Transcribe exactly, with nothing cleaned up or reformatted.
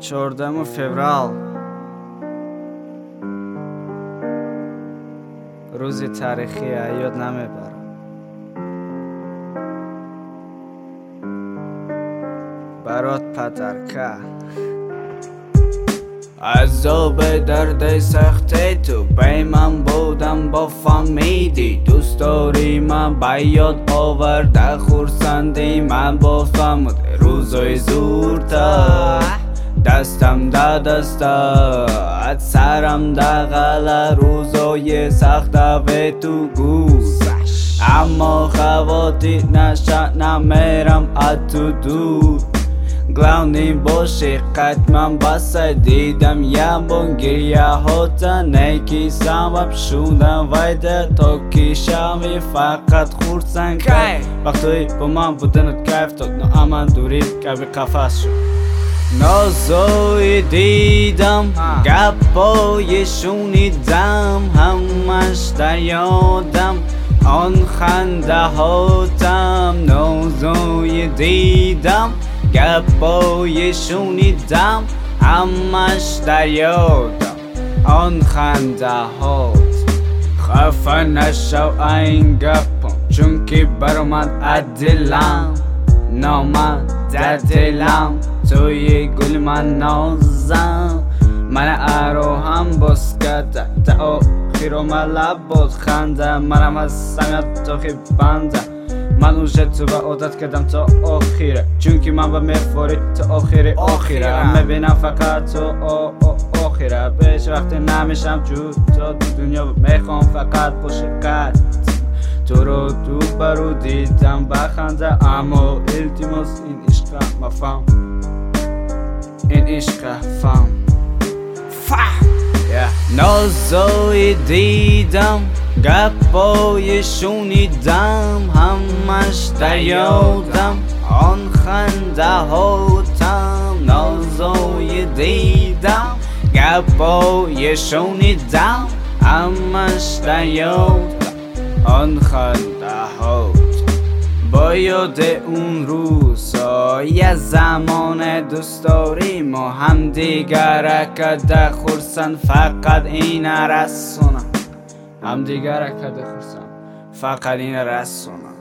چهاردهم فوریه روزی تاریخی یاد نمیبرم. برات پدرکه عذاب درد سخته تو بی من بودم با فهمیدی دوست داری من به یاد آورده خورسندی من با فهمد روزای زورتا دستم دا دستا سرم دا غلا روزای سخته و تو گوزش اما خواتی نشه نمیرم اتو دود گلاونی باشی قدمم بسه دیدم یه بون گریه هاتا نیکی سبب شدم ویده تا کی شمی فقط خورسن که وقتی با من بودنت کیف داد نه امن دوری که بی قفص شد نازوی دیدم گپای شونیدم همش در یادم آن خنده هاتم نازوی دیدم گپای شونیدم همش در یادم آن خنده هات خفه نشو این گپم چون که برامد عدلم نامد در دلم توی گل من نازم من ارو هم باز کرده تا آخیر من لب بود خنده منم از سنگت تا خیب بنده من اوشه تو به عادت کردم تا آخیره چون که من به میفوری تا آخیر آخیره میبینم فقط تو آخیره بهش وقتی نمیشم جود تا دنیا میخوام فقط باشه قد تو رو تو برو دیدم بخنده اما التماس این عشق مفهم این عشق فهم فهم نازوی دیدم گپای شونیدم همش در یادم آن خنده هاتم نازوی دیدم گپای شونیدم همش در یادم آن خنده هات با یاد اون روزای زمان دوست داریم و هم دیگر کده خورسن فقط این رسونم هم دیگر کده خورسن فقط این رسونم